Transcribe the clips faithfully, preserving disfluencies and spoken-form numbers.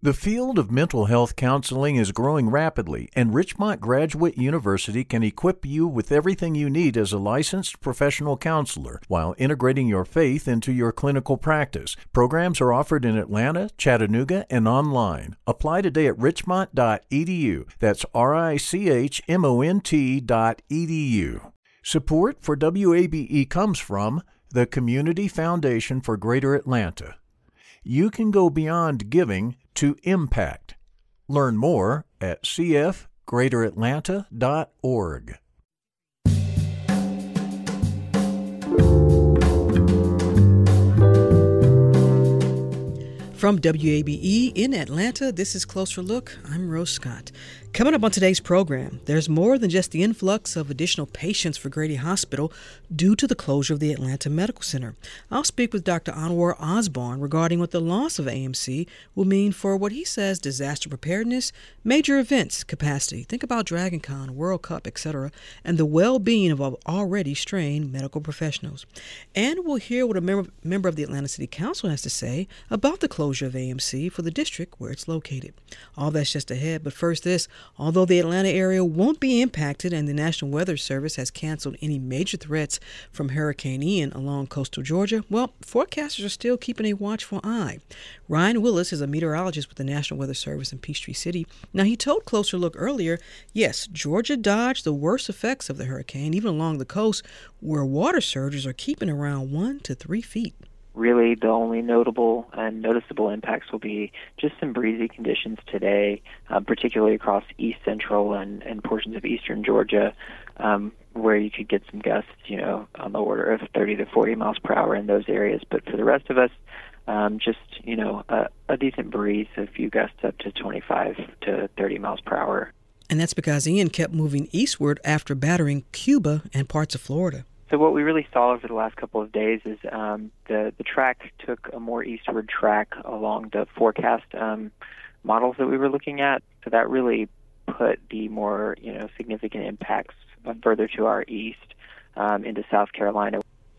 The field of mental health counseling is growing rapidly, and Richmont Graduate University can equip you with everything you need as a licensed professional counselor while integrating your faith into your clinical practice. Programs are offered in Atlanta, Chattanooga, and online. Apply today at richmont dot e d u. That's R I C H M O N T dot E D U. Support for W A B E comes from the Community Foundation for Greater Atlanta. You can go beyond giving to impact. Learn more at c f greater atlanta dot org. From W A B E in Atlanta, this is Closer Look. I'm Rose Scott. Coming up on today's program, there's more than just the influx of additional patients for Grady Hospital due to the closure of the Atlanta Medical Center. I'll speak with Doctor Anwar Osborne regarding what the loss of A M C will mean for what he says disaster preparedness, major events capacity. Think about Dragon Con, World Cup, et cetera, and the well-being of already strained medical professionals. And we'll hear what a member, member of the Atlanta City Council has to say about the closure of A M C for the district where it's located. All that's just ahead, but first this. Although the Atlanta area won't be impacted and the National Weather Service has canceled any major threats from Hurricane Ian along coastal Georgia, well, forecasters are still keeping a watchful eye. Ryan Willis is a meteorologist with the National Weather Service in Peachtree City. Now, he told Closer Look earlier, yes, Georgia dodged the worst effects of the hurricane, even along the coast, where water surges are keeping around one to three feet. Really, the only notable and noticeable impacts will be just some breezy conditions today, uh, particularly across east central and, and portions of eastern Georgia, um, where you could get some gusts, you know, on the order of thirty to forty miles per hour in those areas. But for the rest of us, um, just, you know, a, a decent breeze, a few gusts up to twenty-five to thirty miles per hour. And that's because Ian kept moving eastward after battering Cuba and parts of Florida. So what we really saw over the last couple of days is um, the, the track took a more eastward track along the forecast um, models that we were looking at. So that really put the more, you know, significant impacts further to our east um, into South Carolina.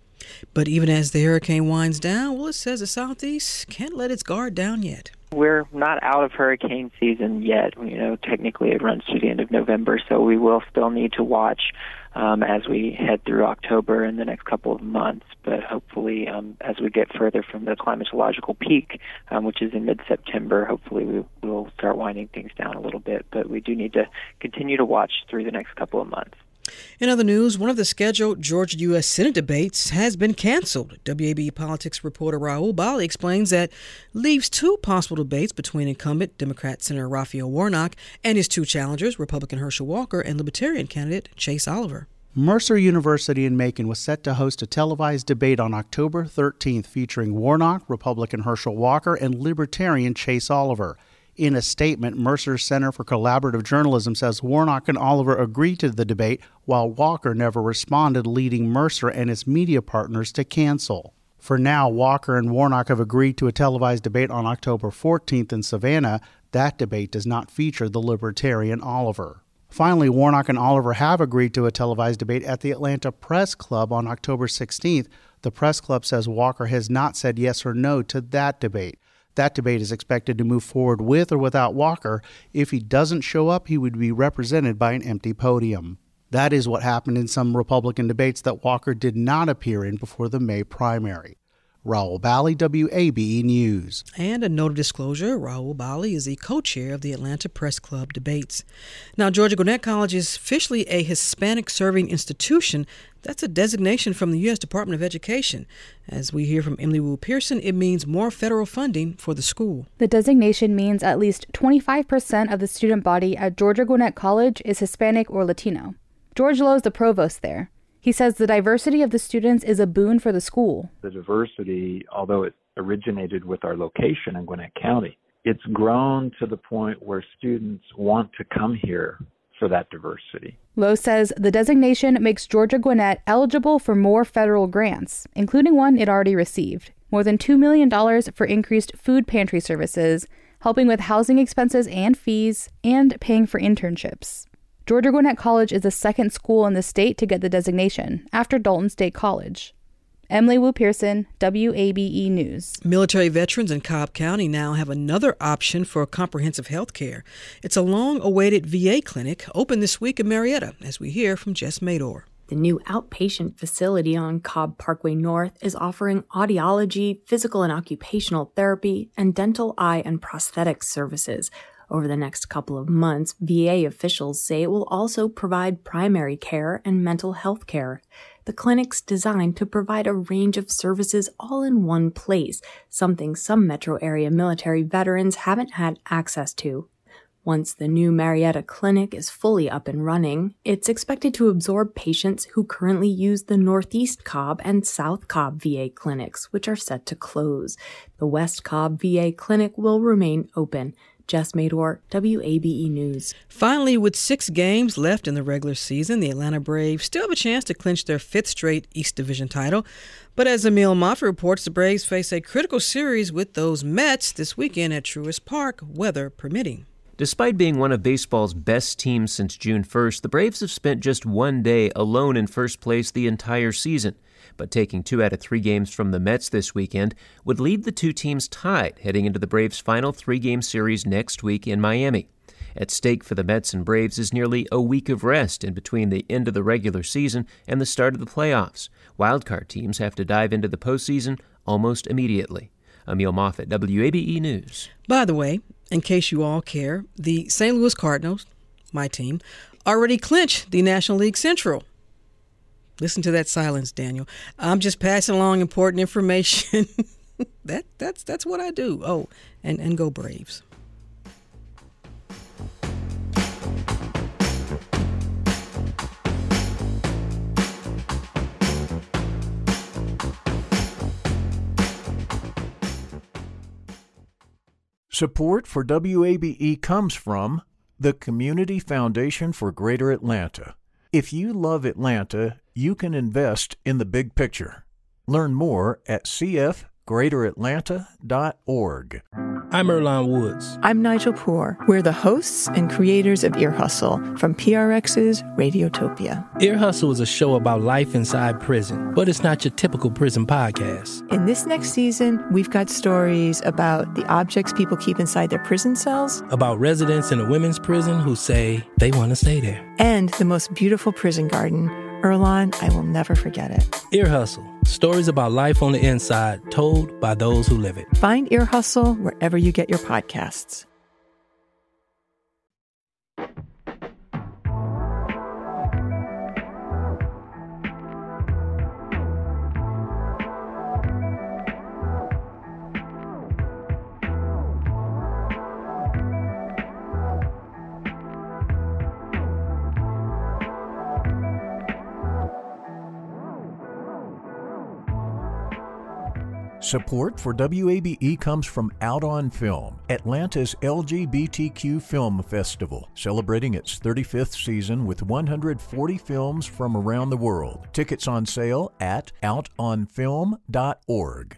But even as the hurricane winds down, well, it says the southeast can't let its guard down yet. We're not out of hurricane season yet. You know, technically it runs through the end of November, so we will still need to watch um, as we head through October and the next couple of months. But hopefully, um, as we get further from the climatological peak, um, which is in mid-September, hopefully we will start winding things down a little bit. But we do need to continue to watch through the next couple of months. In other news, one of the scheduled Georgia U S Senate debates has been canceled. W A B E politics reporter Rahul Bali explains that leaves two possible debates between incumbent Democrat Senator Raphael Warnock and his two challengers, Republican Herschel Walker and Libertarian candidate Chase Oliver. Mercer University in Macon was set to host a televised debate on October thirteenth featuring Warnock, Republican Herschel Walker, and Libertarian Chase Oliver. In a statement, Mercer's Center for Collaborative Journalism says Warnock and Oliver agreed to the debate, while Walker never responded, leading Mercer and its media partners to cancel. For now, Walker and Warnock have agreed to a televised debate on October fourteenth in Savannah. That debate does not feature the Libertarian Oliver. Finally, Warnock and Oliver have agreed to a televised debate at the Atlanta Press Club on October sixteenth. The Press Club says Walker has not said yes or no to that debate. That debate is expected to move forward with or without Walker. If he doesn't show up, he would be represented by an empty podium. That is what happened in some Republican debates that Walker did not appear in before the May primary. Rahul Bali, W A B E News. And a note of disclosure, Rahul Bali is the co-chair of the Atlanta Press Club debates. Now, Georgia Gwinnett College is officially a Hispanic-serving institution. That's a designation from the U S Department of Education. As we hear from Emily Wu Pearson, it means more federal funding for the school. The designation means at least twenty-five percent of the student body at Georgia Gwinnett College is Hispanic or Latino. George Lowe is the provost there. He says the diversity of the students is a boon for the school. The diversity, although it originated with our location in Gwinnett County, it's grown to the point where students want to come here for that diversity. Lowe says the designation makes Georgia Gwinnett eligible for more federal grants, including one it already received. More than two million dollars for increased food pantry services, helping with housing expenses and fees, and paying for internships. Georgia Gwinnett College is the second school in the state to get the designation, after Dalton State College. Emily Wu Pearson, W A B E News. Military veterans in Cobb County now have another option for comprehensive health care. It's a long-awaited V A clinic opened this week in Marietta, as we hear from Jess Mador. The new outpatient facility on Cobb Parkway North is offering audiology, physical and occupational therapy, and dental, eye, and prosthetics services. Over the next couple of months, V A officials say it will also provide primary care and mental health care. The clinic's designed to provide a range of services all in one place, something some metro area military veterans haven't had access to. Once the new Marietta clinic is fully up and running, it's expected to absorb patients who currently use the Northeast Cobb and South Cobb V A clinics, which are set to close. The West Cobb V A clinic will remain open. Jess Mador, W A B E News. Finally, with six games left in the regular season, the Atlanta Braves still have a chance to clinch their fifth straight East Division title. But as Emil Moffitt reports, the Braves face a critical series with those Mets this weekend at Truist Park, weather permitting. Despite being one of baseball's best teams since June first, the Braves have spent just one day alone in first place the entire season. But taking two out of three games from the Mets this weekend would leave the two teams tied heading into the Braves' final three-game series next week in Miami. At stake for the Mets and Braves is nearly a week of rest in between the end of the regular season and the start of the playoffs. Wildcard teams have to dive into the postseason almost immediately. Emil Moffitt, W A B E News. By the way, in case you all care, the Saint Louis Cardinals, my team, already clinched the National League Central. Listen to that silence, Daniel. I'm just passing along important information. that that's that's what I do. Oh, and, and go Braves. Support for W A B E comes from the Community Foundation for Greater Atlanta. If you love Atlanta, you can invest in the big picture. Learn more at c f greater atlanta dot org. I'm Earlonne Woods. I'm Nigel Poor. We're the hosts and creators of Ear Hustle from P R X's Radiotopia. Ear Hustle is a show about life inside prison, but it's not your typical prison podcast. In this next season, we've got stories about the objects people keep inside their prison cells, about residents in a women's prison who say they want to stay there, and the most beautiful prison garden. Earlonne, I will never forget it. Ear Hustle. Stories about life on the inside, told by those who live it. Find Ear Hustle wherever you get your podcasts. Support for W A B E comes from Out on Film, Atlanta's L G B T Q film festival, celebrating its thirty-fifth season with one hundred forty films from around the world. Tickets on sale at out on film dot org.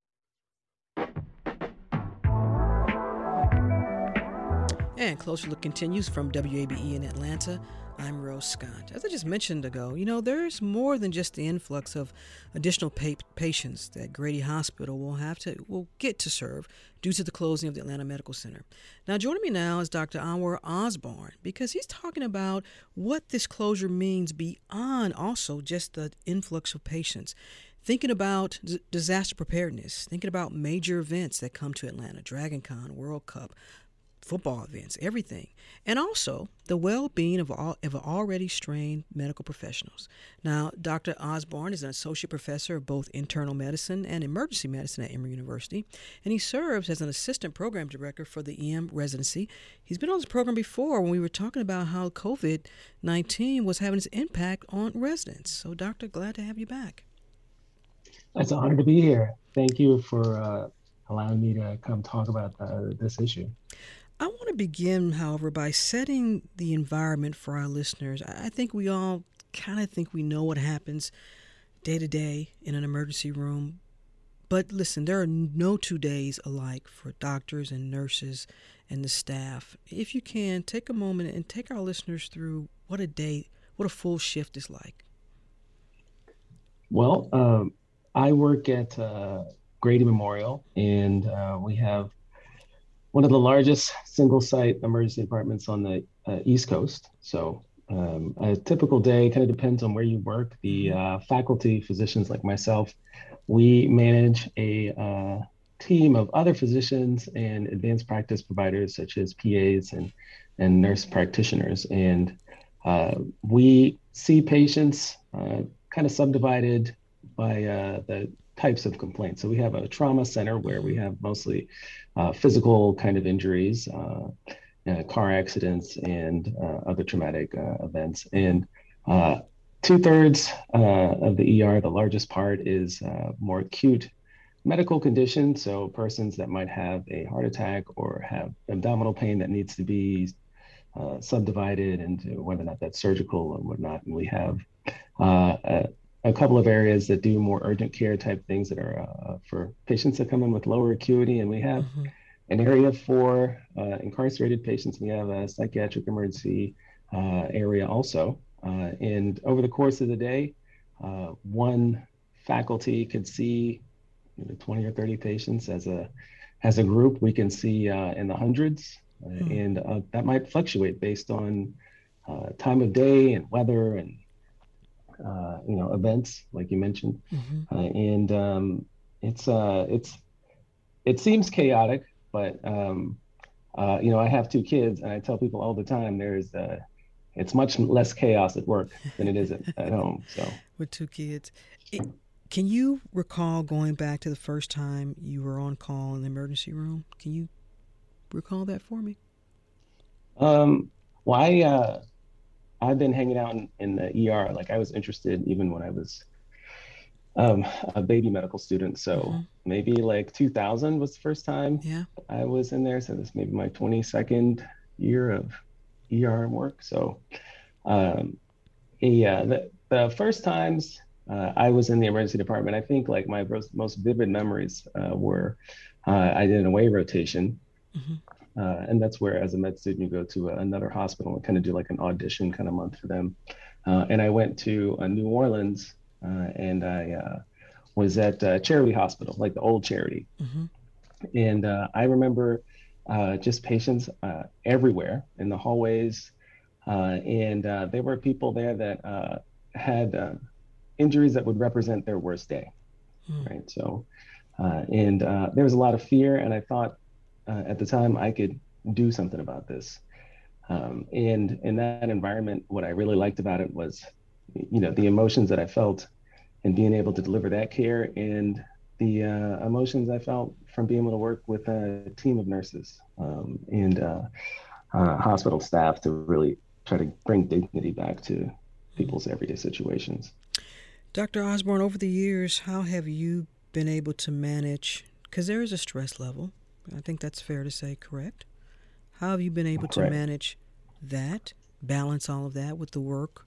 And Closer Look continues from W A B E in Atlanta. I'm Rose Scott. As I just mentioned ago, you know, there's more than just the influx of additional pa- patients that Grady Hospital will have to will get to serve due to the closing of the Atlanta Medical Center. Now, joining me now is Doctor Anwar Osborne, because he's talking about what this closure means beyond also just the influx of patients. Thinking about d- disaster preparedness, thinking about major events that come to Atlanta, Dragon Con, World Cup, football events, everything, and also the well-being of all of already strained medical professionals. Now, Doctor Osborne is an associate professor of both internal medicine and emergency medicine at Emory University, and he serves as an assistant program director for the E M residency. He's been on this program before when we were talking about how covid nineteen was having its impact on residents. So, Doctor, glad to have you back. It's an honor to be here. Thank you for uh, allowing me to come talk about uh, this issue. I want to begin, however, by setting the environment for our listeners. I think we all kind of think we know what happens day to day in an emergency room. But listen, there are no two days alike for doctors and nurses and the staff. If you can, take a moment and take our listeners through what a day, what a full shift is like. Well, um, I work at uh, Grady Memorial, and uh, we have one of the largest single-site emergency departments on the uh, East Coast. So um, a typical day kind of depends on where you work. The uh, faculty physicians like myself, we manage a uh, team of other physicians and advanced practice providers such as P As and, and nurse practitioners. And uh, we see patients uh, kind of subdivided by uh, the types of complaints. So we have a trauma center where we have mostly uh, physical kind of injuries, uh, uh, car accidents, and uh, other traumatic uh, events. And uh, two thirds uh, of the E R, the largest part, is uh, more acute medical conditions. So persons that might have a heart attack or have abdominal pain that needs to be uh, subdivided into whether or not that's surgical or whatnot. And we have uh, a, a couple of areas that do more urgent care type things that are uh, for patients that come in with lower acuity. And we have mm-hmm. an area for uh, incarcerated patients. We have a psychiatric emergency uh, area also. Uh, and over the course of the day, uh, one faculty could see you know, twenty or thirty patients as a as a group. We can see uh, in the hundreds, uh, mm-hmm. and uh, that might fluctuate based on uh, time of day and weather and uh, you know events like you mentioned. Mm-hmm. Uh, and um, it's uh, it's it seems chaotic, but um, uh, you know I have two kids, and I tell people all the time there's uh, it's much less chaos at work than it is at, at home. So with two kids. It- Can you recall going back to the first time you were on call in the emergency room? Can you recall that for me? Um, well, I, uh, I've been hanging out in, in the E R. Like I was interested even when I was um, a baby medical student. So mm-hmm. maybe like two thousand was the first time yeah. I was in there. So this may be my twenty-second year of E R work. So um, yeah, the, the first times Uh, I was in the emergency department. I think like my most, most vivid memories uh, were uh, I did an away rotation. Mm-hmm. Uh, and that's where as a med student, you go to a, another hospital and kind of do like an audition kind of month for them. Uh, and I went to uh, New Orleans uh, and I uh, was at uh, Charity Hospital, like the old Charity. Mm-hmm. And uh, I remember uh, just patients uh, everywhere in the hallways. Uh, and uh, there were people there that uh, had uh, injuries that would represent their worst day, hmm. right? So, uh, and uh, there was a lot of fear, and I thought uh, at the time I could do something about this. Um, and in that environment, what I really liked about it was, you know, the emotions that I felt and being able to deliver that care, and the uh, emotions I felt from being able to work with a team of nurses um, and uh, uh, hospital staff to really try to bring dignity back to people's everyday situations. Doctor Osborne, over the years, how have you been able to manage, because there is a stress level, I think that's fair to say, correct? How have you been able correct. to manage that, balance all of that with the work?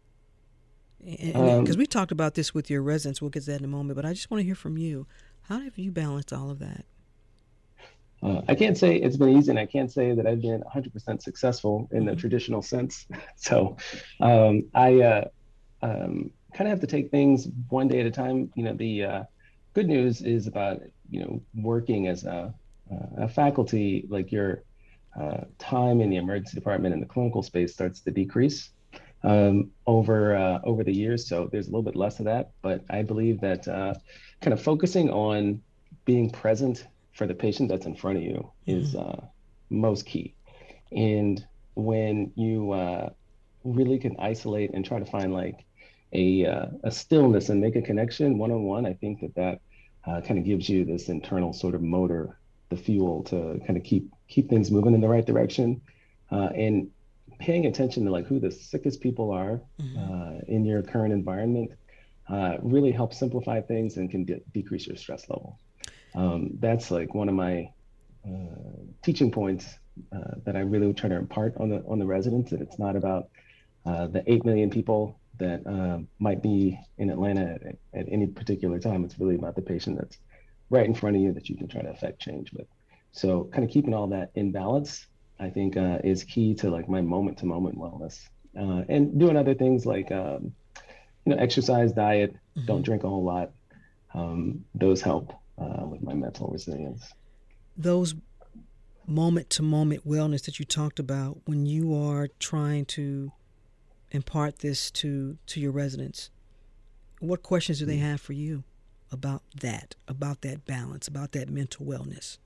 Because um, we talked about this with your residents, we'll get to that in a moment, but I just want to hear from you. How have you balanced all of that? Uh, I can't say it's been easy, and I can't say that I've been one hundred percent successful in the traditional sense. So um, I... Uh, um, kind of have to take things one day at a time. You know, the uh, good news is about, you know, working as a, uh, a faculty, like your uh, time in the emergency department and the clinical space starts to decrease um, over uh, over the years. So there's a little bit less of that, but I believe that uh, kind of focusing on being present for the patient that's in front of you mm-hmm. is uh, most key. And when you uh, really can isolate and try to find like a uh, a stillness and make a connection one-on-one, I think that that uh, kind of gives you this internal sort of motor, the fuel to kind of keep keep things moving in the right direction, uh, and paying attention to like who the sickest people are mm-hmm. uh, in your current environment uh, really helps simplify things and can de- decrease your stress level. Um, that's like one of my uh, teaching points uh, that I really try to impart on the on the residents, that it's not about uh, the eight million people that uh, might be in Atlanta at, at any particular time. It's really about the patient that's right in front of you that you can try to affect change with. So kind of keeping all that in balance, I think uh, is key to like my moment to moment wellness. Uh, and doing other things like, um, you know, exercise, diet, mm-hmm. don't drink a whole lot, um, those help uh, with my mental resilience. Those moment-to-moment wellness that you talked about when you are trying to impart this to, to your residents, what questions do they have for you about that, about that balance, about that mental wellness?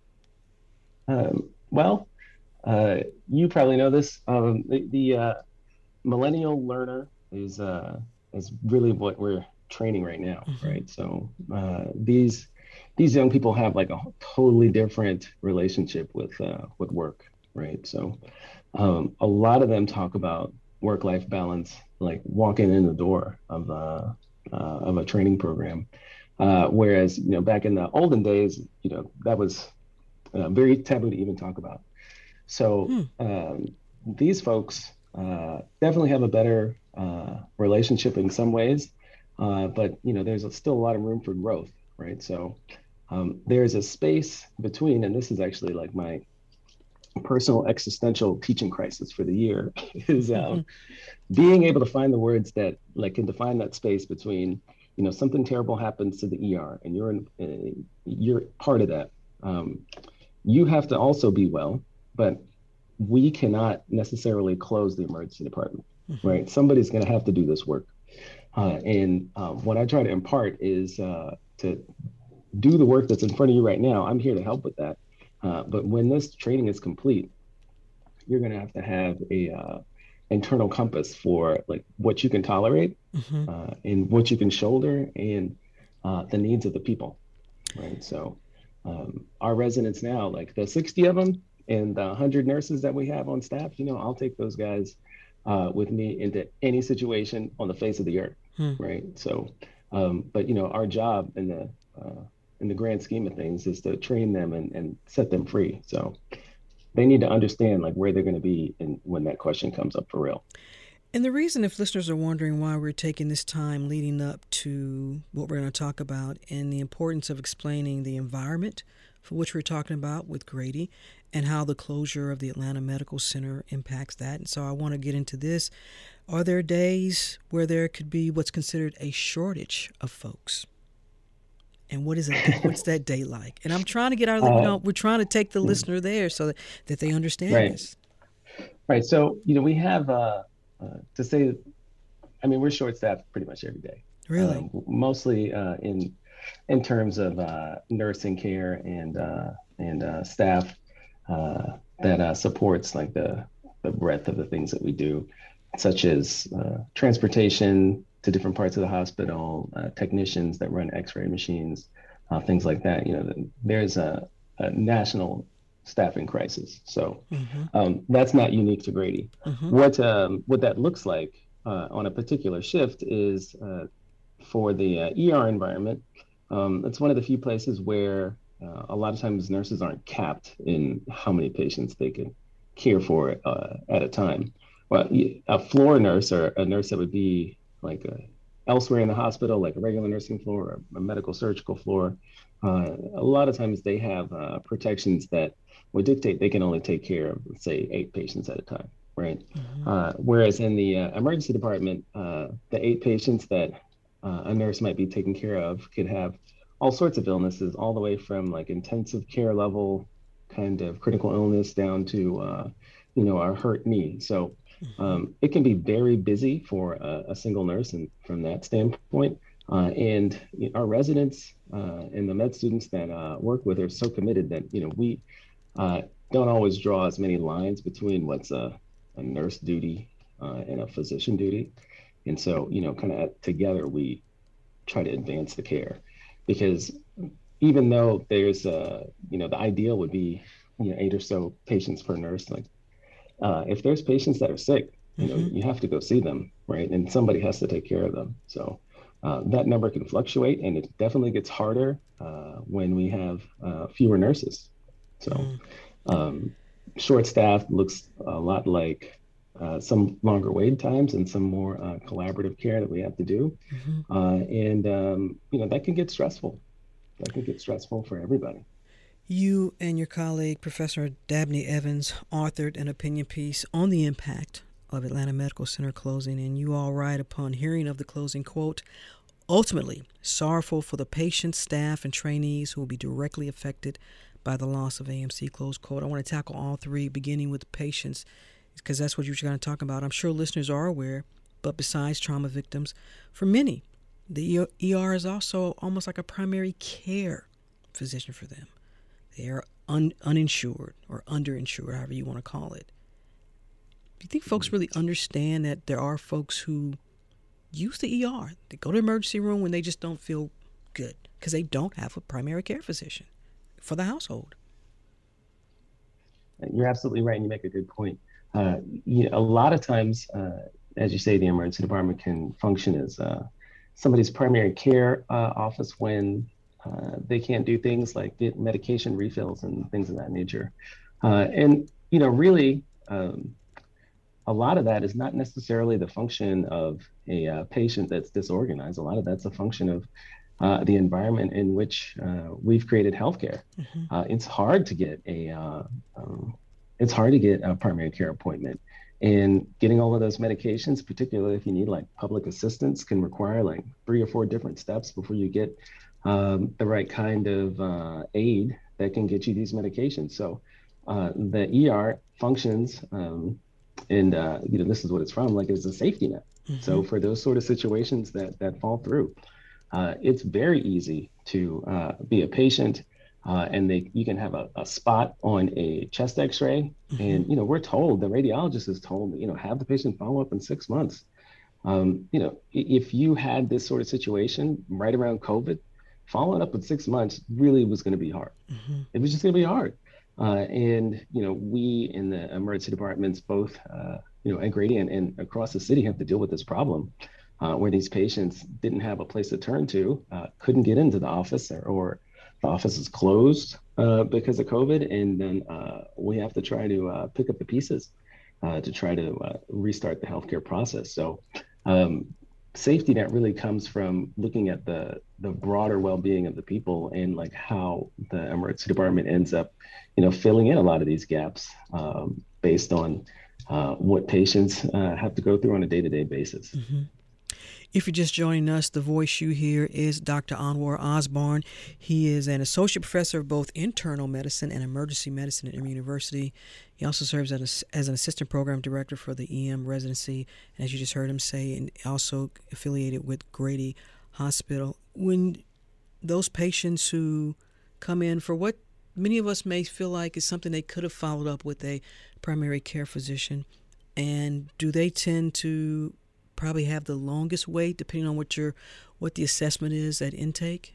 Um, well, uh, you probably know this. Um, the the uh, millennial learner is uh, is really what we're training right now, mm-hmm. right? So uh, these these young people have like a totally different relationship with uh, with work, right? So um, a lot of them talk about work-life balance, like walking in the door of a uh, of a training program, uh, whereas you know back in the olden days, you know that was uh, very taboo to even talk about. So hmm. um, these folks uh, definitely have a better uh, relationship in some ways, uh, but you know there's a, still a lot of room for growth, right? So um, there's a space between, and this is actually like my personal existential teaching crisis for the year, is um, mm-hmm. being able to find the words that like can define that space between, you know, something terrible happens to the E R and you're in, uh, you're part of that. Um, you have to also be well, but we cannot necessarily close the emergency department, mm-hmm. right? Somebody's going to have to do this work. Uh, and uh, what I try to impart is uh, to do the work that's in front of you right now. I'm here to help with that. Uh, but when this training is complete, you're going to have to have a uh, internal compass for like what you can tolerate mm-hmm. uh, and what you can shoulder and uh, the needs of the people, right? So um, our residents now, like the sixty of them and the one hundred nurses that we have on staff, you know, I'll take those guys uh, with me into any situation on the face of the earth, hmm. right? So, um, but you know, our job in the uh, in the grand scheme of things is to train them and, and set them free. So they need to understand like where they're going to be and when that question comes up for real. And the reason, if listeners are wondering why we're taking this time leading up to what we're going to talk about and the importance of explaining the environment for which we're talking about with Grady and how the closure of the Atlanta Medical Center impacts that. And so I want to get into this. Are there days where there could be what's considered a shortage of folks? And what is it? What's that day like? And I'm trying to get out of the, uh, you know, we're trying to take the mm-hmm. listener there so that, that they understand right. this. Right. So, you know, we have, uh, uh, to say, I mean, we're short-staffed pretty much every day. Really? Um, mostly uh, in in terms of uh, nursing care and uh, and uh, staff uh, that uh, supports like the, the breadth of the things that we do, such as uh, transportation to different parts of the hospital, uh, technicians that run x-ray machines, uh, things like that. You know, there's a, a national staffing crisis. So mm-hmm. um, that's not unique to Grady. Mm-hmm. What um, what that looks like uh, on a particular shift is uh, for the uh, E R environment, um, it's one of the few places where uh, a lot of times nurses aren't capped in how many patients they can care for uh, at a time. Well, a floor nurse or a nurse that would be like a, elsewhere in the hospital, like a regular nursing floor or a medical surgical floor, uh, a lot of times they have uh, protections that would dictate they can only take care of, let's say, eight patients at a time, right? Mm-hmm. Uh, whereas in the uh, emergency department, uh, the eight patients that uh, a nurse might be taking care of could have all sorts of illnesses, all the way from like intensive care level kind of critical illness down to, uh, you know, a hurt knee. So Um, it can be very busy for a, a single nurse, and from that standpoint, uh, and you know, our residents uh, and the med students that uh, work with are so committed that you know we uh, don't always draw as many lines between what's a, a nurse duty uh, and a physician duty, and so you know, kind of together we try to advance the care, because even though there's uh, you know the ideal would be you know eight or so patients per nurse, like. Uh, if there's patients that are sick, you know, mm-hmm. you have to go see them, right? And somebody has to take care of them. So uh, that number can fluctuate, and it definitely gets harder uh, when we have uh, fewer nurses. So mm-hmm. um, short staff looks a lot like uh, some longer wait times and some more uh, collaborative care that we have to do. Mm-hmm. Uh, and, um, you know, that can get stressful. That can get stressful for everybody. You and your colleague, Professor Dabney Evans, authored an opinion piece on the impact of Atlanta Medical Center closing, and you all write, upon hearing of the closing, quote, Ultimately, sorrowful for the patients, staff, and trainees who will be directly affected by the loss of A M C, close quote. I want to tackle all three, beginning with the patients, because that's what you're going to talk about. I'm sure listeners are aware, but besides trauma victims, for many, the E R is also almost like a primary care physician for them. They are un- uninsured or underinsured, however you want to call it. Do you think folks really understand that there are folks who use the E R? They go to the emergency room when they just don't feel good because they don't have a primary care physician for the household. You're absolutely right, and you make a good point. Uh, you know, a lot of times, uh, as you say, the emergency department can function as uh, somebody's primary care uh, office when uh, they can't do things like get medication refills and things of that nature. Uh, and, you know, really, um, a lot of that is not necessarily the function of a uh, patient that's disorganized. A lot of that's a function of uh, the environment in which uh, we've created healthcare. Mm-hmm. Uh, it's hard to get a uh, um, it's hard to get a primary care appointment, and getting all of those medications, particularly if you need like public assistance, can require like three or four different steps before you get um, the right kind of uh, aid that can get you these medications. So uh, the E R functions. Um, And, uh, you know, this is what it's from, like it's a safety net. Mm-hmm. So for those sort of situations that, that fall through, uh, it's very easy to uh, be a patient uh, and they you can have a, a spot on a chest x-ray. Mm-hmm. And, you know, we're told, the radiologist is told, you know, have the patient follow up in six months. Um, you know, if you had this sort of situation right around COVID, following up in six months really was going to be hard. Mm-hmm. It was just going to be hard. Uh, and, you know, we in the emergency departments, both, uh, you know, at Grady and, and across the city have to deal with this problem uh, where these patients didn't have a place to turn to, uh, couldn't get into the office or, or the office is closed uh, because of COVID. And then uh, we have to try to uh, pick up the pieces uh, to try to uh, restart the healthcare process. So um, safety net really comes from looking at the the broader well-being of the people and like how the emergency department ends up, you know, filling in a lot of these gaps um, based on uh, what patients uh, have to go through on a day-to-day basis. Mm-hmm. If you're just joining us, the voice you hear is Doctor Anwar Osborne. He is an associate professor of both internal medicine and emergency medicine at Emory University. He also serves as, a, as an assistant program director for the E M residency, and as you just heard him say, and also affiliated with Grady Hospital. When those patients who come in for what many of us may feel like is something they could have followed up with a primary care physician, and do they tend to probably have the longest wait, depending on what your what the assessment is at intake?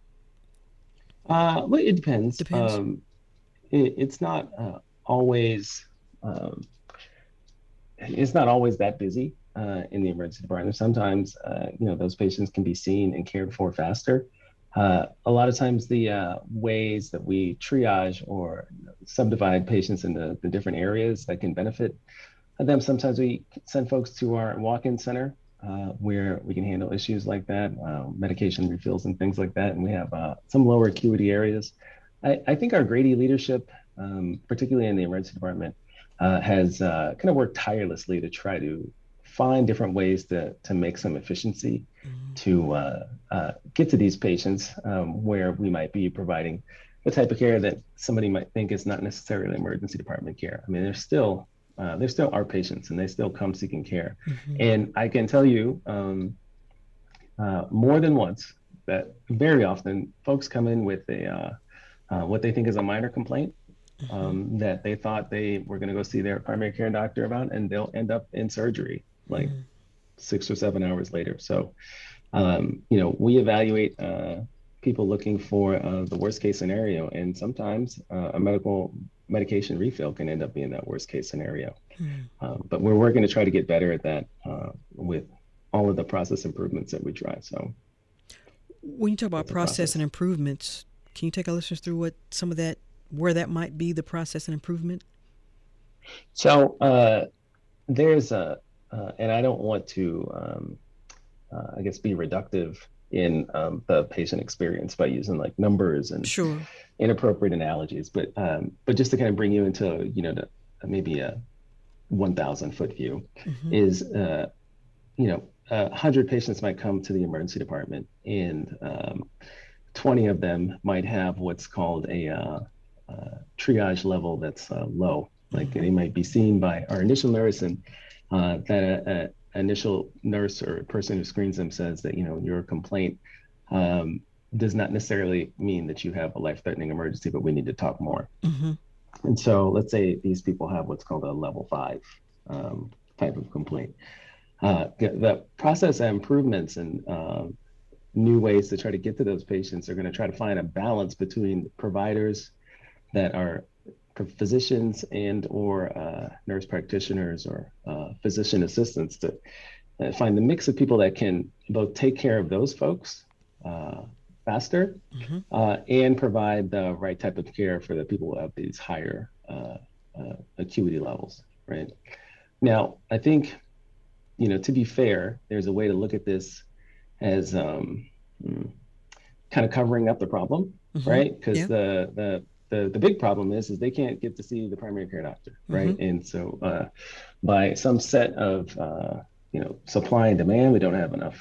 Uh, well, it depends. Depends. Um, it, it's not uh, always um, it's not always that busy uh, in the emergency department. Sometimes uh, you know those patients can be seen and cared for faster. Uh, a lot of times the uh, ways that we triage or you know, subdivide patients into the different areas that can benefit and then sometimes we send folks to our walk-in center uh, where we can handle issues like that, uh, medication refills and things like that. And we have uh, some lower acuity areas. I, I think our Grady leadership, um, particularly in the emergency department, uh, has uh, kind of worked tirelessly to try to find different ways to, to make some efficiency mm-hmm. to uh, uh, get to these patients um, where we might be providing the type of care that somebody might think is not necessarily emergency department care. I mean, there's still Uh, they're still our patients and they still come seeking care. Mm-hmm. And I can tell you um, uh, more than once that very often folks come in with a uh, uh, what they think is a minor complaint mm-hmm. um, that they thought they were going to go see their primary care doctor about, and they'll end up in surgery like mm-hmm. six or seven hours later. So, um, you know, we evaluate uh, people looking for uh, the worst case scenario, and sometimes uh, a medical medication refill can end up being that worst case scenario. Mm. Um, but we're working to try to get better at that uh, with all of the process improvements that we try. So when you talk about process, process and improvements, can you take our listeners through what some of that, where that might be the process and improvement? So uh, there's a, uh, and I don't want to, um, uh, I guess, be reductive in um, the patient experience by using like numbers and sure. inappropriate analogies, but um, but just to kind of bring you into you know the, maybe a one thousand foot view mm-hmm. is uh, you know one hundred patients might come to the emergency department, and um, twenty of them might have what's called a uh, uh, triage level that's uh, low. Like mm-hmm. they might be seen by our initial nurse, and uh, that uh, initial nurse or person who screens them says that, you know, your complaint um, does not necessarily mean that you have a life-threatening emergency, but we need to talk more. Mm-hmm. And so let's say these people have what's called a level five um, type of complaint. Uh, the process of improvements and uh, new ways to try to get to those patients are going to try to find a balance between providers that are physicians and or uh, nurse practitioners or uh, physician assistants to uh, find the mix of people that can both take care of those folks uh, faster mm-hmm. uh, and provide the right type of care for the people who have these higher uh, uh, acuity levels, right? Now, I think, you know, to be fair, there's a way to look at this as um, kind of covering up the problem, mm-hmm. right? Because yeah. the, the The, the big problem is is they can't get to see the primary care doctor, right? Mm-hmm. And so uh, by some set of, uh, you know, supply and demand, we don't have enough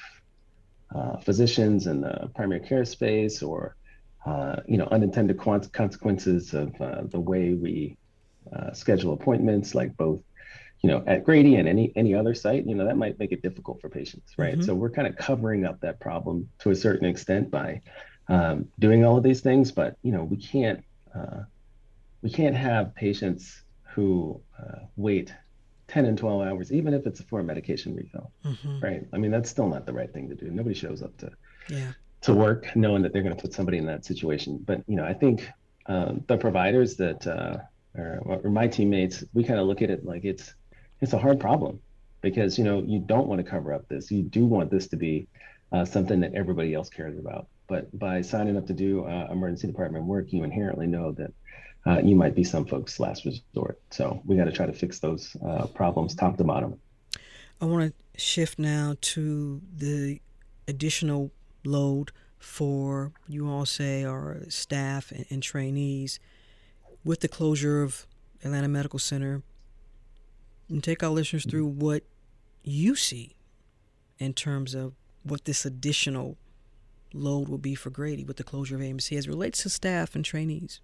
uh, physicians in the primary care space, or, uh, you know, unintended consequences of uh, the way we uh, schedule appointments, like both, you know, at Grady and any any other site, you know, that might make it difficult for patients, right? Mm-hmm. So we're kind of covering up that problem to a certain extent by um, doing all of these things, but, you know, we can't, Uh, we can't have patients who uh, wait ten and twelve hours, even if it's for a medication refill, mm-hmm. right? I mean, that's still not the right thing to do. Nobody shows up to yeah. to work knowing that they're going to put somebody in that situation. But, you know, I think um, the providers that, uh, or, or my teammates, we kind of look at it like it's it's a hard problem because, you know, you don't want to cover up this. You do want this to be uh, something that everybody else cares about. But by signing up to do uh, emergency department work, you inherently know that uh, you might be some folks' last resort. So we got to try to fix those uh, problems top to bottom. I want to shift now to the additional load for, you all say, our staff and, and trainees with the closure of Atlanta Medical Center. And take our listeners through what you see in terms of what this additional load will be for Grady with the closure of A M C as it relates to staff and trainees?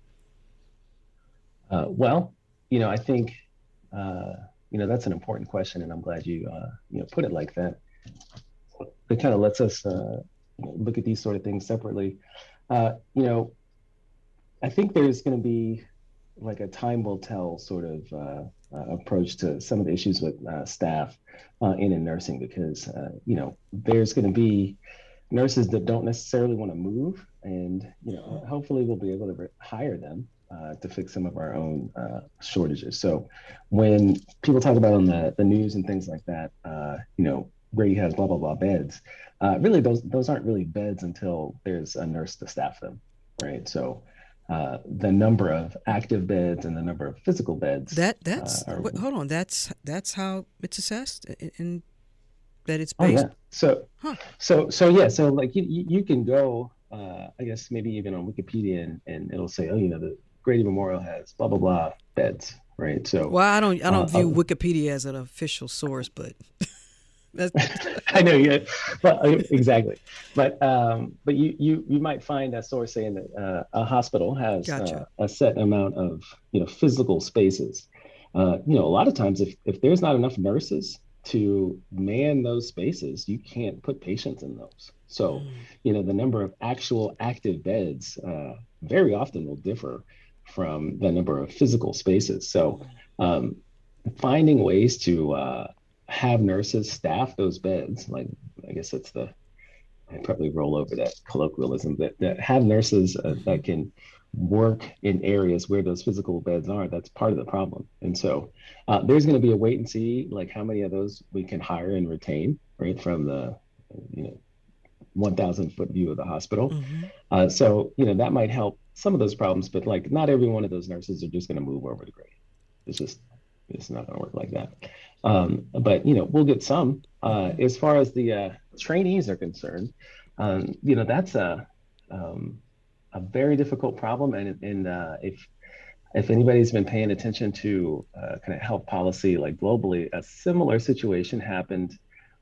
Uh, well, you know, I think, uh, you know, that's an important question, and I'm glad you, uh, you know, put it like that. It kind of lets us uh, look at these sort of things separately. Uh, you know, I think there's going to be like a time will tell sort of uh, uh, approach to some of the issues with uh, staff uh, in, in nursing, because, uh, you know, there's going to be nurses that don't necessarily want to move, and, you know, hopefully we'll be able to hire them uh, to fix some of our own uh, shortages. So when people talk about on the, the news and things like that, uh, you know, Grady has blah, blah, blah beds, uh, really those those aren't really beds until there's a nurse to staff them, right? So uh, the number of active beds and the number of physical beds. That that's uh, are, wait, hold on. That's that's how it's assessed in, in that it's based. Oh, yeah. So huh. so so yeah. So like you you can go, uh, I guess maybe even on Wikipedia, and, and it'll say, oh, you know, the Grady Memorial has blah blah blah beds, right? So well, I don't I don't uh, view uh, Wikipedia as an official source, but. I know, yeah, but uh, exactly. But um, but you, you you might find a source saying that uh, a hospital has gotcha. uh, a set amount of, you know, physical spaces. Uh, you know, a lot of times if if there's not enough nurses to man those spaces, you can't put patients in those. So, mm. you know, the number of actual active beds uh, very often will differ from the number of physical spaces. So, um, finding ways to uh, have nurses staff those beds, like I guess that's the, I probably roll over that colloquialism, that, that have nurses uh, that can work in areas where those physical beds are, that's part of the problem. And so uh, there's going to be a wait and see, like how many of those we can hire and retain, right, from the, you know, one thousand foot view of the hospital. Mm-hmm. Uh, so, you know, that might help some of those problems, but like not every one of those nurses are just going to move over to Grady. It's just, it's not going to work like that. Um, but, you know, we'll get some. Uh, as far as the uh, trainees are concerned, um, you know, that's a um, a very difficult problem. And, and uh, if if anybody's been paying attention to uh, kind of health policy, like globally, a similar situation happened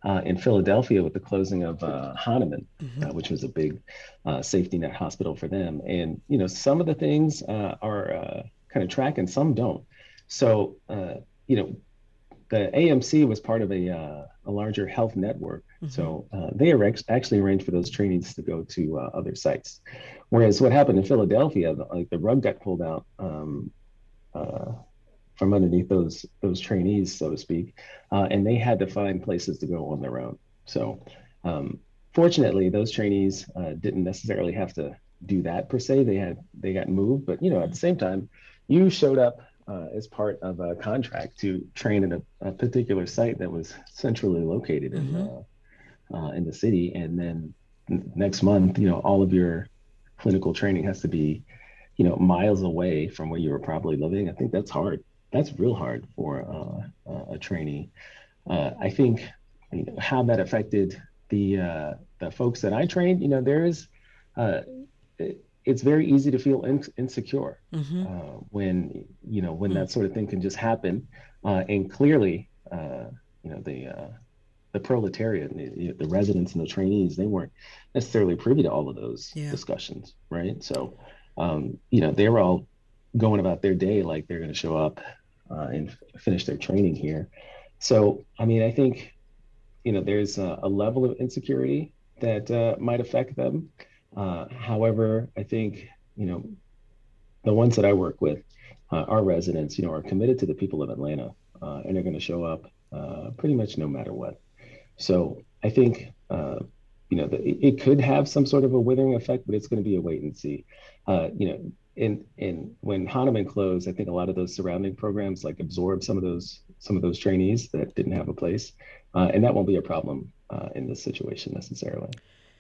uh, in Philadelphia with the closing of uh, Hahnemann, Mm-hmm. uh, which was a big uh, safety net hospital for them. And, you know, some of the things uh, are uh, kind of track and some don't. So, uh, you know, the A M C was part of a, uh, a larger health network. Mm-hmm. So uh, they are actually arranged for those trainees to go to uh, other sites. Whereas what happened in Philadelphia, like the rug got pulled out um, uh, from underneath those those trainees, so to speak, uh, and they had to find places to go on their own. So um, fortunately, those trainees uh, didn't necessarily have to do that per se. They had they got moved, but you know, at the same time, you showed up uh, as part of a contract to train at a, a particular site that was centrally located in Mm-hmm. uh, uh, in the city, and then n- next month, you know, all of your clinical training has to be, you know, miles away from where you were probably living. I think that's hard. That's real hard for uh, uh, a trainee. Uh, I think, you know, how that affected the uh, the folks that I trained. You know, there is, uh, it, it's very easy to feel in, insecure Mm-hmm. uh, when you know when Mm. that sort of thing can just happen. Uh, and clearly, uh, you know, the uh, the proletariat, the, the residents and the trainees, they weren't necessarily privy to all of those Yeah. discussions, right? So, um, you know, they were all going about their day like they're going to show up uh, and f- finish their training here. So, I mean, I think, you know, there's a, a level of insecurity that uh, might affect them. Uh, however, I think, you know, the ones that I work with, uh, our residents, you know, are committed to the people of Atlanta, uh, and they're going to show up uh, pretty much no matter what. So I think, uh, you know, the, it, it could have some sort of a withering effect, but it's going to be a wait and see. Uh, you know, in in when Hahnemann closed, I think a lot of those surrounding programs like absorbed some of those some of those trainees that didn't have a place, uh, and that won't be a problem uh, in this situation necessarily.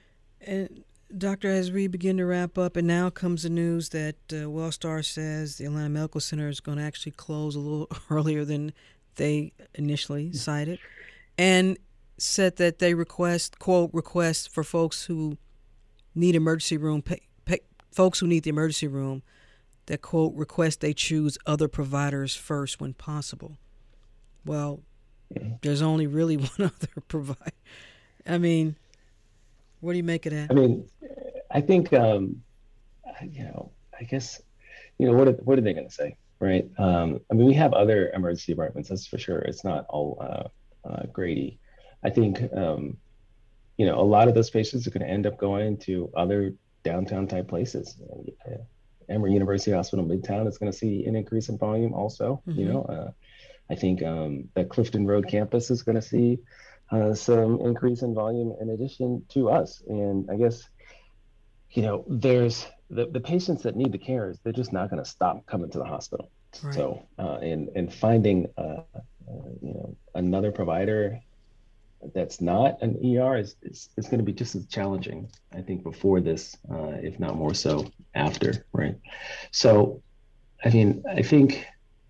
And Doctor, as we begin to wrap up, and now comes the news that uh, Wellstar says the Atlanta Medical Center is going to actually close a little earlier than they initially cited, and said that they request, quote, request for folks who need emergency room, pay, pay, folks who need the emergency room, that, quote, request they choose other providers first when possible. Well, there's only really one other provider. I mean, what do you make of that? I mean, I think, um, you know, I guess, you know, what are, what are they going to say, right? Um, I mean, we have other emergency departments, that's for sure. It's not all uh, uh, Grady. I think, um, you know, a lot of those patients are going to end up going to other downtown type places. Uh, Emory University Hospital Midtown is going to see an increase in volume also. Mm-hmm. You know, uh, I think um, the Clifton Road campus is going to see uh, some increase in volume in addition to us. And I guess, you know, there's the, the patients that need the care, they're just not going to stop coming to the hospital. Right. So, uh, and, and finding, uh, uh, you know, another provider that's not an E R is, is, is going to be just as challenging, I think, before this, uh, if not more so after, right? So, I mean, I think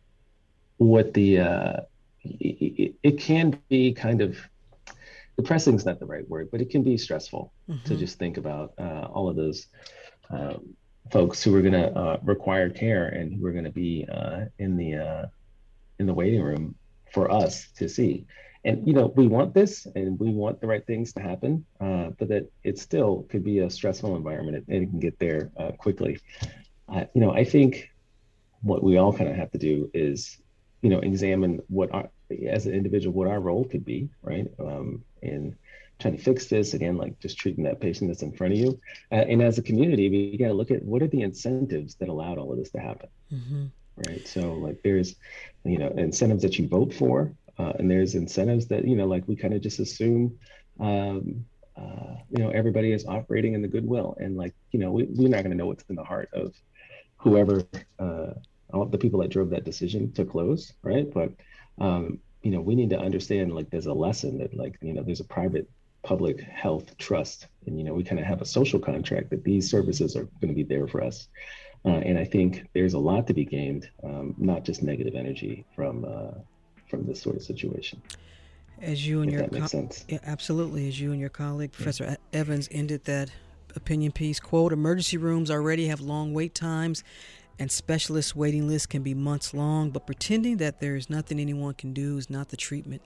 what the, uh, it, it can be kind of, depressing is not the right word, but it can be stressful mm-hmm. to just think about uh, all of those um, folks who are going to uh, require care and who are going to be uh, in the uh, in the waiting room for us to see. And, you know, we want this and we want the right things to happen, uh, but that it still could be a stressful environment and it can get there uh, quickly. Uh, you know, I think what we all kind of have to do is, you know, examine what our, as an individual, what our role could be, right? Um, in trying to fix this, again, like just treating that patient that's in front of you. Uh, and as a community, we got to look at what are the incentives that allowed all of this to happen, mm-hmm. right? So like there's, you know, incentives that you vote for, uh, and there's incentives that, you know, like we kind of just assume, um, uh, you know, everybody is operating in the goodwill. And like, you know, we, we're not going to know what's in the heart of whoever, uh, all the people that drove that decision to close, right? But, um, you know, we need to understand, like, there's a lesson that, like, you know, there's a private public health trust. And, you know, we kind of have a social contract that these services are going to be there for us. Uh, and I think there's a lot to be gained, um, not just negative energy from uh, from this sort of situation. As you and if your that makes co- sense. Yeah, absolutely. As you and your colleague, Professor yeah. Evans, ended that opinion piece, quote, emergency rooms already have long wait times and specialist waiting lists can be months long, but pretending that there is nothing anyone can do is not the treatment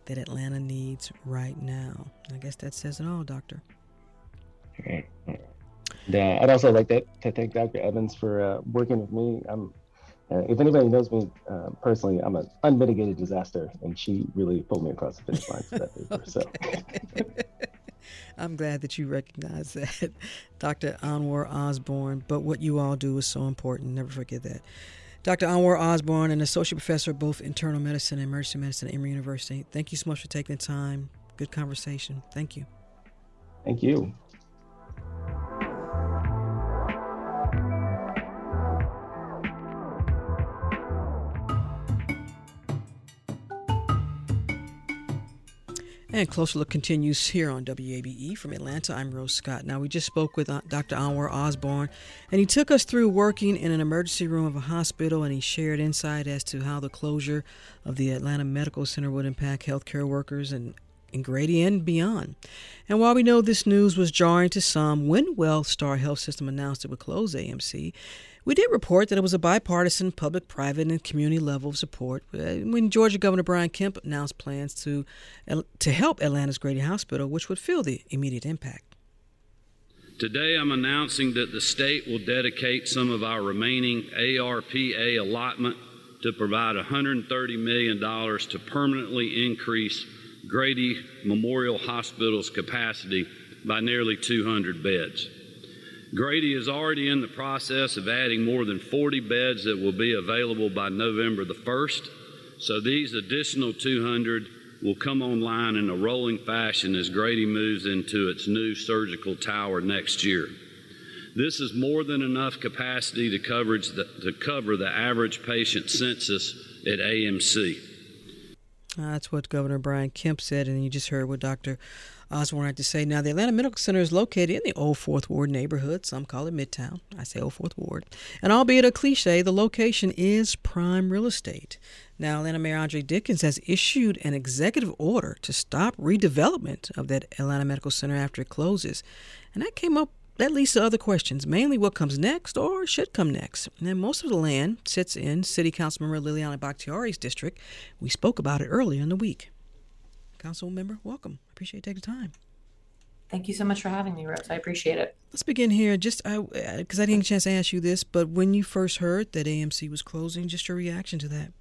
that Atlanta needs right now. I guess that says it all, Doctor. Right. Yeah, I'd also like to, to thank Doctor Evans for uh, working with me. I'm, uh, if anybody knows me uh, personally, I'm an unmitigated disaster, and she really pulled me across the finish line for that paper. So. I'm glad that you recognize that, Doctor Anwar Osborne. But what you all do is so important. Never forget that. Doctor Anwar Osborne, an associate professor of both internal medicine and emergency medicine at Emory University. Thank you so much for taking the time. Good conversation. Thank you. Thank you. And Closer Look continues here on W A B E. From Atlanta, I'm Rose Scott. Now, we just spoke with Doctor Anwar Osborne, and he took us through working in an emergency room of a hospital, and he shared insight as to how the closure of the Atlanta Medical Center would impact healthcare workers and in Grady and beyond. And while we know this news was jarring to some, when WellStar Health System announced it would close A M C, we did report that it was a bipartisan public, private, and community level of support when Georgia Governor Brian Kemp announced plans to to help Atlanta's Grady Hospital, which would feel the immediate impact. Today, I'm announcing that the state will dedicate some of our remaining A R P A allotment to provide one hundred thirty million dollars to permanently increase Grady Memorial Hospital's capacity by nearly two hundred beds. Grady is already in the process of adding more than forty beds that will be available by November the first, so these additional two hundred will come online in a rolling fashion as Grady moves into its new surgical tower next year. This is more than enough capacity to, coverage the, to cover the average patient census at A M C. Uh, that's what Governor Brian Kemp said, and you just heard what Doctor Osborne had to say. Now, the Atlanta Medical Center is located in the Old Fourth Ward neighborhood. Some call it Midtown. I say Old Fourth Ward. And albeit a cliche, the location is prime real estate. Now, Atlanta Mayor Andre Dickens has issued an executive order to stop redevelopment of that Atlanta Medical Center after it closes. And that came up, that leads to other questions, mainly what comes next or should come next. And most of the land sits in City Councilmember Liliana Bakhtiari's district. We spoke about it earlier in the week. Council member, welcome. Appreciate you taking the time. Thank you so much for having me, Rose. I appreciate it. Let's begin here. Just because I, I didn't get a chance to ask you this, but when you first heard that A M C was closing, just your reaction to that?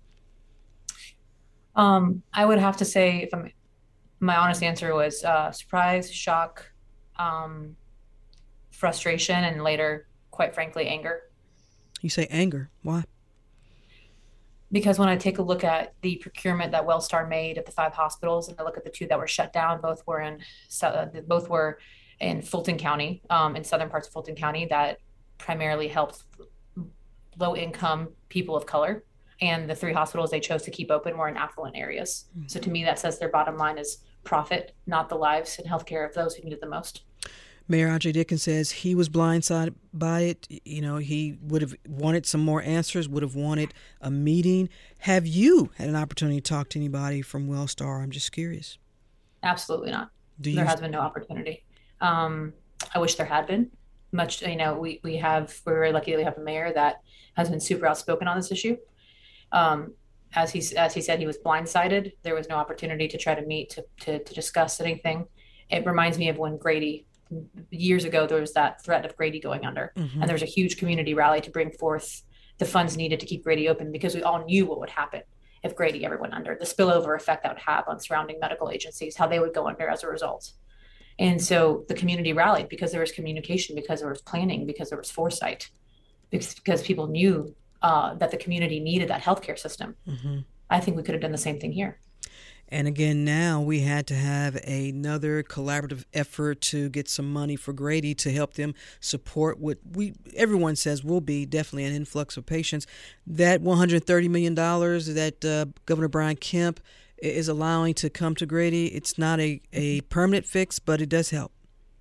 Um, I would have to say, if I'm, my honest answer was uh, surprise, shock, um, frustration, and later, quite frankly, anger. You say anger. Why? Because when I take a look at the procurement that WellStar made at the five hospitals, and I look at the two that were shut down, both were in both were in Fulton County, um, in southern parts of Fulton County, that primarily helped low-income people of color. And the three hospitals they chose to keep open were in affluent areas. Mm-hmm. So to me, that says their bottom line is profit, not the lives and healthcare of those who need it the most. Mayor Andre Dickens says he was blindsided by it. You know, he would have wanted some more answers, would have wanted a meeting. Have you had an opportunity to talk to anybody from WellStar? I'm just curious. Absolutely not. Do you... There has been no opportunity. Um, I wish there had been. Much, you know, we, we have, we're very lucky that we have a mayor that has been super outspoken on this issue. Um, as he, as he said, he was blindsided. There was no opportunity to try to meet, to, to, to discuss anything. It reminds me of when Grady, years ago, there was that threat of Grady going under, mm-hmm. and there was a huge community rally to bring forth the funds needed to keep Grady open, because we all knew what would happen if Grady ever went under, the spillover effect that would have on surrounding medical agencies, how they would go under as a result. And so the community rallied because there was communication, because there was planning, because there was foresight, because, because people knew uh, that the community needed that healthcare system. Mm-hmm. I think we could have done the same thing here. And again, now we had to have another collaborative effort to get some money for Grady to help them support what we everyone says will be definitely an influx of patients. That one hundred thirty million dollars that uh, Governor Brian Kemp is allowing to come to Grady, it's not a, a permanent fix, but it does help.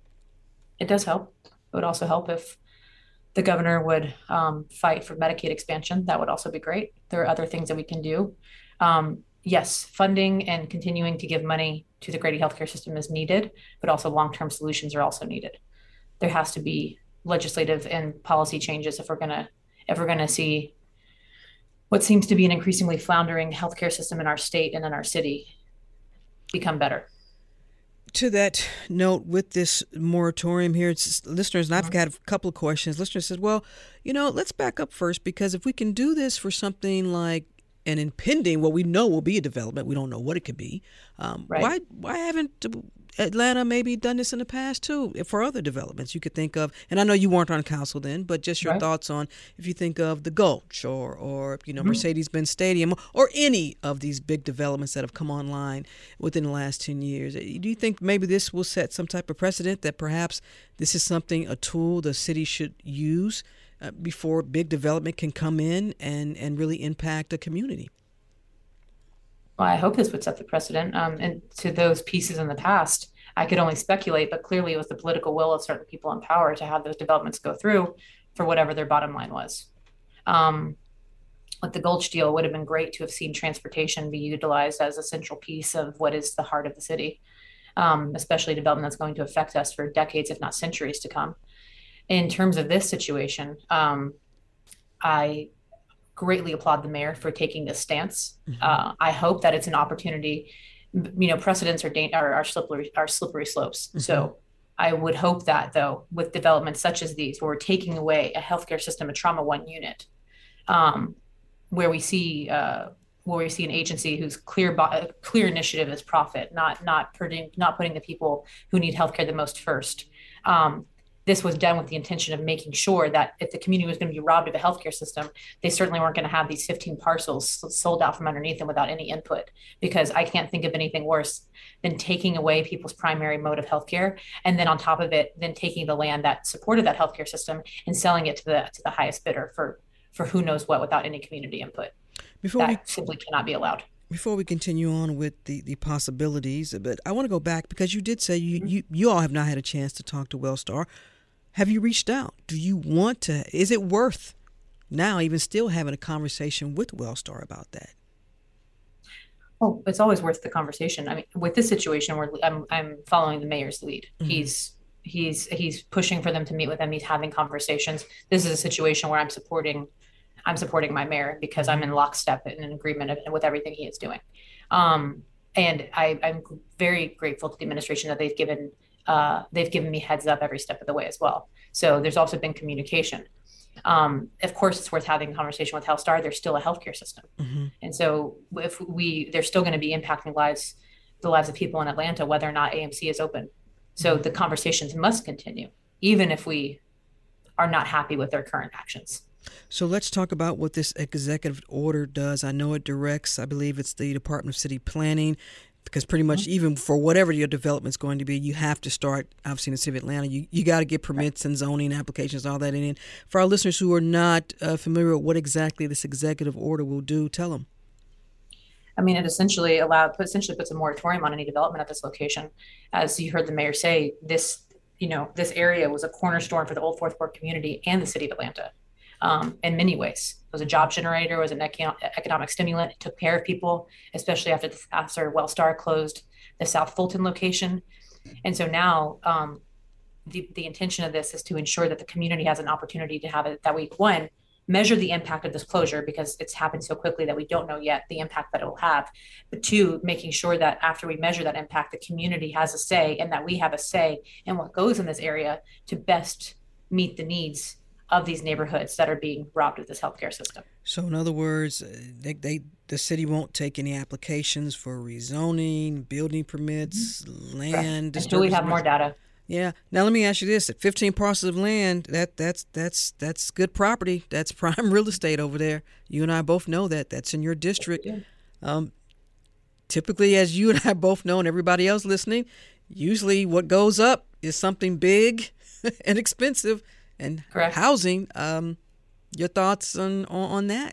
It does help. It would also help if the governor would um, fight for Medicaid expansion. That would also be great. There are other things that we can do. Um, Yes, funding and continuing to give money to the Grady healthcare system is needed, but also long-term solutions are also needed. There has to be legislative and policy changes if we're gonna if we're gonna see what seems to be an increasingly floundering healthcare system in our state and in our city become better. To that note, with this moratorium here, it's, listeners, and I've got a couple of questions. Listeners said, well, you know, let's back up first, because if we can do this for something like an impending, what we know will be a development, we don't know what it could be. Um, right. Why why haven't Atlanta maybe done this in the past too for other developments you could think of? And I know you weren't on council then, but just your right. thoughts on if you think of the Gulch or or you know mm-hmm. Mercedes-Benz Stadium or any of these big developments that have come online within the last ten years. Do you think maybe this will set some type of precedent that perhaps this is something, a tool the city should use Uh, before big development can come in and, and really impact a community? Well, I hope this would set the precedent. Um, and to those pieces in the past, I could only speculate, but clearly it was the political will of certain people in power to have those developments go through for whatever their bottom line was. Um, with the Gulch deal, it would have been great to have seen transportation be utilized as a central piece of what is the heart of the city, um, especially development that's going to affect us for decades, if not centuries to come. In terms of this situation, um, I greatly applaud the mayor for taking this stance. Mm-hmm. Uh, I hope that it's an opportunity. You know, precedents are da- are, are slippery are slippery slopes. Mm-hmm. So I would hope that, though, with developments such as these, where we're taking away a healthcare system, a trauma one unit, um, where we see uh, where we see an agency whose clear bo- clear initiative is profit, not not putting not putting the people who need healthcare the most first. Um, This was done with the intention of making sure that if the community was going to be robbed of a healthcare system, they certainly weren't going to have these fifteen parcels sold out from underneath them without any input. Because I can't think of anything worse than taking away people's primary mode of healthcare, and then on top of it, then taking the land that supported that healthcare system and selling it to the to the highest bidder for for who knows what without any community input. Before that we, simply cannot be allowed. Before we continue on with the, the possibilities, but I want to go back because you did say you, you, you all have not had a chance to talk to Wellstar. Have you reached out? Do you want to? Is it worth now even still having a conversation with Wellstar about that? Oh, it's always worth the conversation. I mean, with this situation, where I'm, I'm following the mayor's lead. Mm-hmm. He's he's he's pushing for them to meet with them. He's having conversations. This is a situation where I'm supporting, I'm supporting my mayor because I'm in lockstep and in agreement with everything he is doing. Um, and I, I'm very grateful to the administration that they've given. Uh, they've given me heads up every step of the way as well. So there's also been communication. Um, of course, it's worth having a conversation with HealthStar. There's still a healthcare system. Mm-hmm. And so if we, they're still going to be impacting lives, the lives of people in Atlanta, whether or not A M C is open. So mm-hmm. the conversations must continue, even if we are not happy with their current actions. So let's talk about what this executive order does. I know it directs, I believe it's the Department of City Planning, because pretty much mm-hmm. even for whatever your development is going to be, you have to start, obviously in the city of Atlanta, you, you got to get permits and zoning applications, all that in. For our listeners who are not uh, familiar with what exactly this executive order will do, tell them. I mean, it essentially allow, essentially puts a moratorium on any development at this location. As you heard the mayor say, this, you know, this area was a cornerstone for the Old Fourth Ward community and the city of Atlanta. Um, in many ways. It was a job generator, it was an economic stimulant. It took care of people, especially after the, after Wellstar closed the South Fulton location. And so now um, the, the intention of this is to ensure that the community has an opportunity to have it that week one, measure the impact of this closure because it's happened so quickly that we don't know yet the impact that it will have. But two, making sure that after we measure that impact, the community has a say and that we have a say in what goes in this area to best meet the needs of these neighborhoods that are being robbed of this healthcare system. So in other words, they, they the city won't take any applications for rezoning, building permits, mm-hmm. land. Right. Until we have more data. Yeah. Now let me ask you this: at fifteen parcels of land, that that's that's that's good property. That's prime real estate over there. You and I both know that. That's in your district. Um, typically, as you and I both know, and everybody else listening, usually what goes up is something big and expensive. And Correct. Housing, um, your thoughts on, on, on that?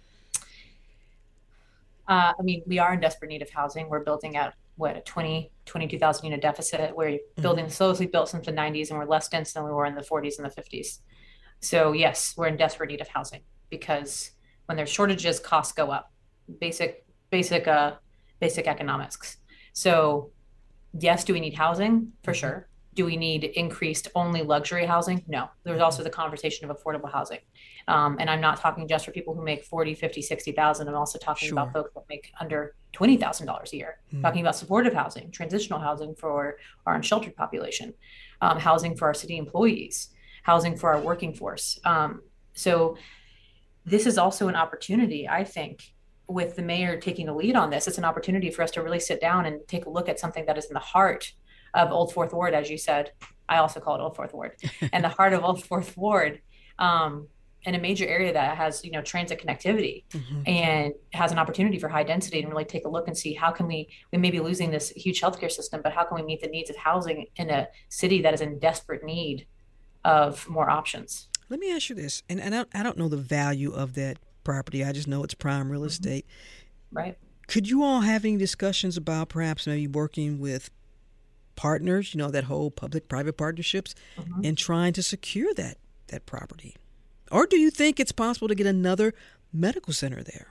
Uh, I mean, we are in desperate need of housing. We're building out, what, a twenty, twenty-two thousand unit deficit. We're mm-hmm. building slowly built since the nineties, and we're less dense than we were in the forties and the fifties. So yes, we're in desperate need of housing because when there's shortages, costs go up. Basic, basic, uh, basic economics. So yes, do we need housing? For sure. Do we need increased only luxury housing? No, there's also the conversation of affordable housing. Um, and I'm not talking just for people who make forty, fifty, sixty thousand. I'm also talking Sure. about folks that make under twenty thousand dollars a year, Mm. talking about supportive housing, transitional housing for our unsheltered population, um, housing for our city employees, housing for our working force. Um, so this is also an opportunity, I think, with the mayor taking the lead on this. It's an opportunity for us to really sit down and take a look at something that is in the heart of Old Fourth Ward, as you said. I also call it Old Fourth Ward, and the heart of Old Fourth Ward, um, in a major area that has, you know, transit connectivity Mm-hmm. and has an opportunity for high density, and really take a look and see how can we, we may be losing this huge healthcare system, but how can we meet the needs of housing in a city that is in desperate need of more options? Let me ask you this, and, and I, I don't know the value of that property. I just know it's prime real estate. Right. Could you all have any discussions about perhaps maybe working with partners, you know, that whole public-private partnerships, Mhm. and trying to secure that that property? Or do you think it's possible to get another medical center there?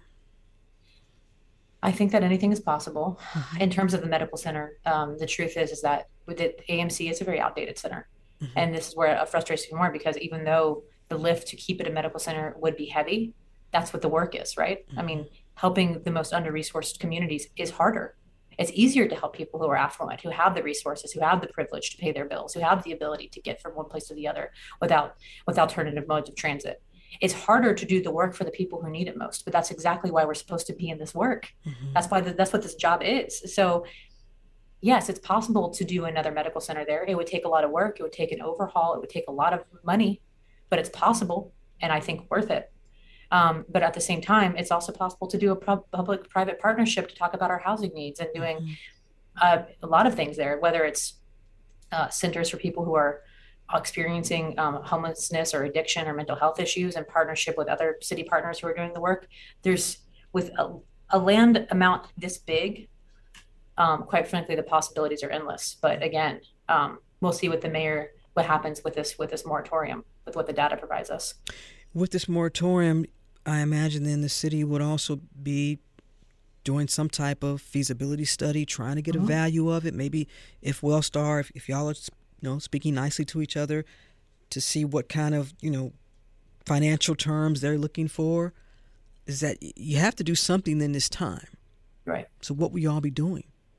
I think that anything is possible. In terms of the medical center, um, the truth is is that with it, A M C is a very outdated center. And this is where it frustrates me more, because even though the lift to keep it a medical center would be heavy, that's what the work is, right? I mean, helping the most under-resourced communities is harder. It's easier to help people who are affluent, who have the resources, who have the privilege to pay their bills, who have the ability to get from one place to the other without with alternative modes of transit. It's harder to do the work for the people who need it most, but that's exactly why we're supposed to be in this work. That's why the, that's what this job is. So yes, it's possible to do another medical center there. It would take a lot of work. It would take an overhaul. It would take a lot of money, but it's possible, and I think worth it. Um, but at the same time, it's also possible to do a pub- public-private partnership to talk about our housing needs and doing uh, a lot of things there, whether it's uh, centers for people who are experiencing um, homelessness or addiction or mental health issues, in partnership with other city partners who are doing the work. There's, with a, a land amount this big, um, quite frankly, the possibilities are endless. But again, um, we'll see what the mayor, what happens with this with this moratorium, with what the data provides us. With this moratorium, I imagine then the city would also be doing some type of feasibility study, trying to get Mhm. a value of it. Maybe if Wellstar, if, if y'all are, you know, speaking nicely to each other, to see what kind of, you know, financial terms they're looking for. Is that you have to do something in this time. Right. So what will y'all be doing?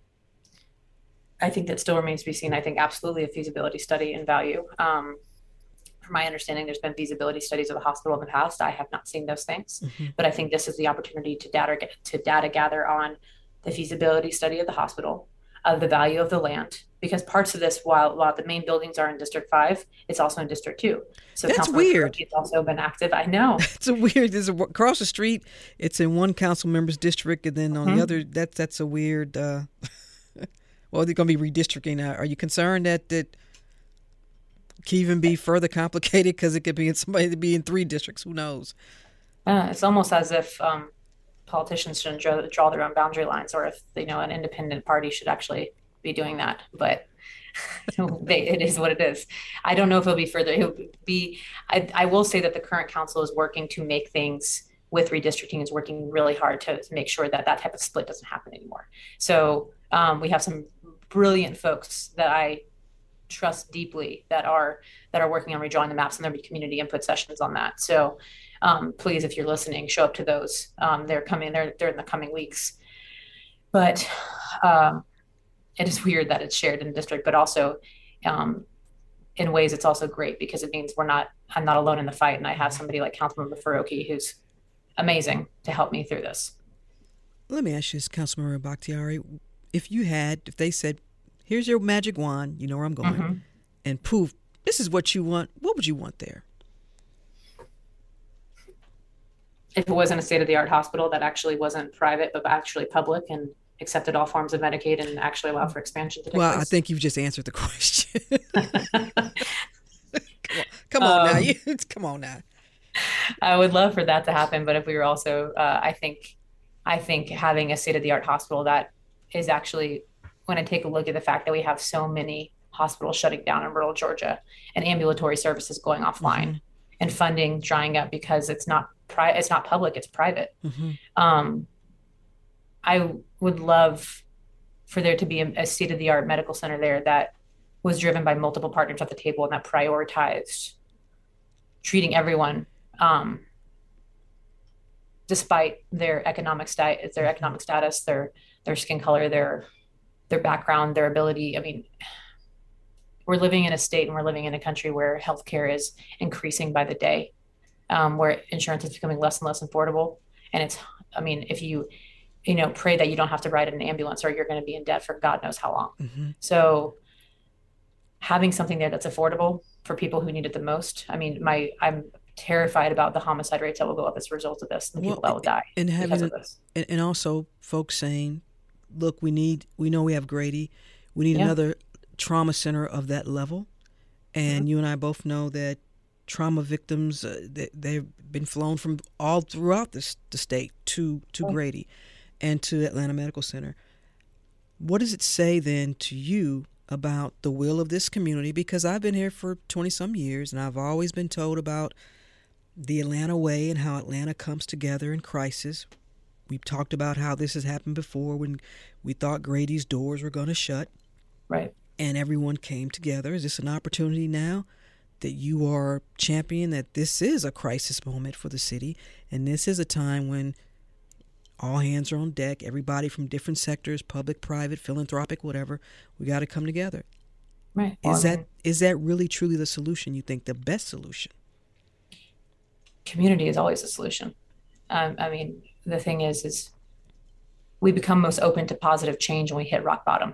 I think that still remains to be seen. I think absolutely a feasibility study in value. Um, from my understanding, there's been feasibility studies of the hospital in the past. I have not seen those things, Mhm. but I think this is the opportunity to data to data gather on the feasibility study of the hospital, of the value of the land, because parts of this, while while the main buildings are in District Five, it's also in District Two. So That's Councilor weird. Ferrocchi has also been active. I know. It's a weird. There's a, across the street. It's in one council member's district, and then on Mhm. the other, that's that's a weird. Uh, well, they're going to be redistricting. Uh, are you concerned that that can even be further complicated because it could be in somebody to be in three districts? Who knows? Uh, it's almost as if um, politicians shouldn't draw, draw their own boundary lines, or if you know an independent party should actually be doing that. But they, it is what it is. I don't know if it'll be further. It'll be. I, I will say that the current council is working to make things with redistricting, is working really hard to, to make sure that that type of split doesn't happen anymore. So um, we have some brilliant folks that I trust deeply that are that are working on redrawing the maps, and there'll be community input sessions on that. So um, please, if you're listening, show up to those. Um, they're coming. They're they're in the coming weeks. But um, it is weird that it's shared in the district, but also um, in ways it's also great, because it means we're not. I'm not alone in the fight, and I have somebody like Councilmember Ferrocchi who's amazing to help me through this. Let me ask you this, Councilmember Bakhtiari. If you had, if they said, here's your magic wand, you know where I'm going, Mhm. and poof, this is what you want, what would you want there? If it wasn't a state-of-the-art hospital that actually wasn't private, but actually public and accepted all forms of Medicaid and actually allowed for expansion to take Well, place. I think you've just answered the question. come on, come on Um, now. You, come on now. I would love for that to happen, but if we were also, uh, I think, I think having a state-of-the-art hospital that is actually, when I take a look at the fact that we have so many hospitals shutting down in rural Georgia and ambulatory services going offline, Mm-hmm. and funding drying up because it's not pri- it's not public, it's private. Mm-hmm. Um, I would love for there to be a, a state-of-the-art medical center there that was driven by multiple partners at the table and that prioritized treating everyone um, despite their economic stat, their economic status, their their skin color, their their background, their ability. I mean, we're living in a state and we're living in a country where healthcare is increasing by the day, um, where insurance is becoming less and less affordable. And it's, I mean, if you, you know, pray that you don't have to ride in an ambulance or you're going to be in debt for God knows how long. Mm-hmm. So having something there that's affordable for people who need it the most. I mean, my, I'm terrified about the homicide rates that will go up as a result of this, and the well, people that will die and because having, of this. And, and also folks saying, look, we need, we know we have Grady. We need Yeah. another trauma center of that level. And Mhm. you and I both know that trauma victims, uh, they, they've been flown from all throughout this, the state to, to Right. Grady and to Atlanta Medical Center. What does it say then to you about the will of this community? Because I've been here for twenty some years and I've always been told about the Atlanta way and how Atlanta comes together in crisis. We've talked about how this has happened before when we thought Grady's doors were going to shut. Right. And everyone came together. Is this an opportunity now that you are championing that this is a crisis moment for the city and this is a time when all hands are on deck, everybody from different sectors, public, private, philanthropic, whatever, we got to come together. Right. Is Well, I that mean, is that really truly the solution? You think the best solution? community is always a solution. Um, I mean, the thing is, is we become most open to positive change when we hit rock bottom.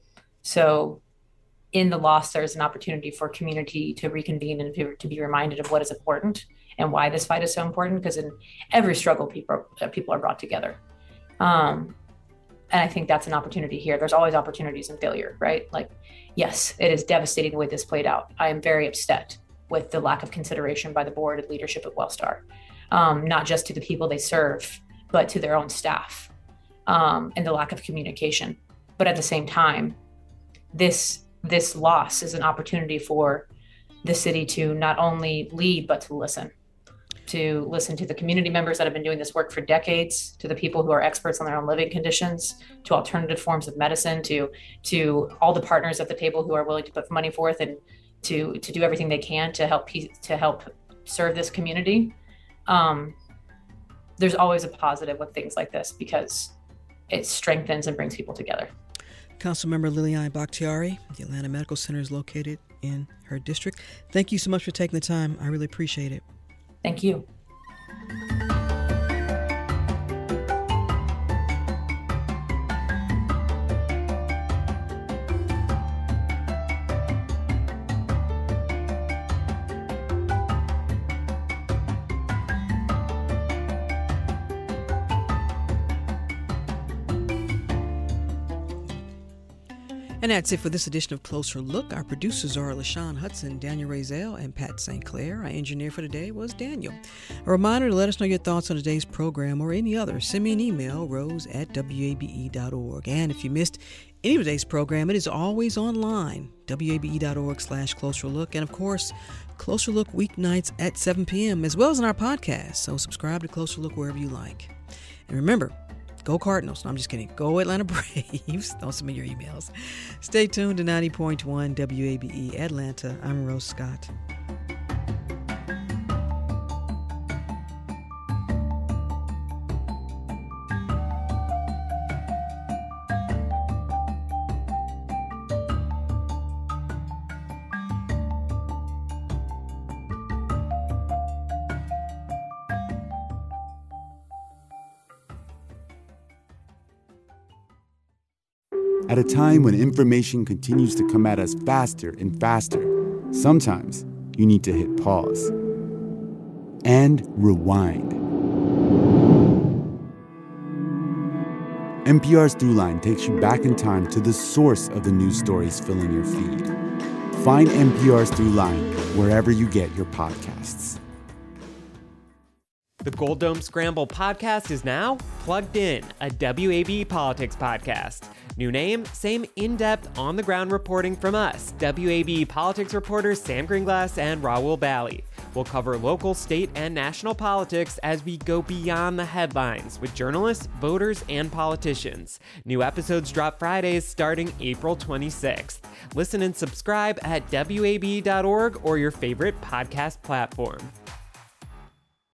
So in the loss, there's an opportunity for community to reconvene and to, to be reminded of what is important and why this fight is so important, because in every struggle, people are, people are brought together. Um, and I think that's an opportunity here. There's always opportunities in failure, right? Like, yes, it is devastating the way this played out. I am very upset with the lack of consideration by the board and leadership at Wellstar, um, not just to the people they serve, but to their own staff, um, and the lack of communication. But at the same time, this this loss is an opportunity for the city to not only lead, but to listen, to listen to the community members that have been doing this work for decades, to the people who are experts on their own living conditions, to alternative forms of medicine, to to all the partners at the table who are willing to put money forth and to to do everything they can to help to help serve this community. Um, there's always a positive with things like this because it strengthens and brings people together. Councilmember Liliana Bakhtiari, the Atlanta Medical Center is located in her district. Thank you so much for taking the time. I really appreciate it. Thank you. And that's it for this edition of Closer Look. Our producers are LaShawn Hudson, Daniel Razel, and Pat Saint Clair. Our engineer for today was Daniel. A reminder to let us know your thoughts on today's program or any other. Send me an email, rose at w a b e dot org. And if you missed any of today's program, it is always online, w a b e dot org slash Closer Look. And of course, Closer Look weeknights at seven p.m. as well as in our podcast. So subscribe to Closer Look wherever you like. And remember, go Cardinals. No, I'm just kidding. Go Atlanta Braves. Don't send me your emails. Stay tuned to ninety point one W A B E Atlanta. I'm Rose Scott. At a time when information continues to come at us faster and faster, sometimes you need to hit pause and rewind. N P R's Throughline takes you back in time to the source of the news stories filling your feed. Find N P R's Throughline wherever you get your podcasts. The Gold Dome Scramble podcast is now Plugged In, a W A B E politics podcast. New name, same in-depth, on-the-ground reporting from us, W A B E politics reporters Sam Greenglass and Raul Bally. We'll cover local, state, and national politics as we go beyond the headlines with journalists, voters, and politicians. New episodes drop Fridays starting April twenty-sixth. Listen and subscribe at W A B dot org or your favorite podcast platform.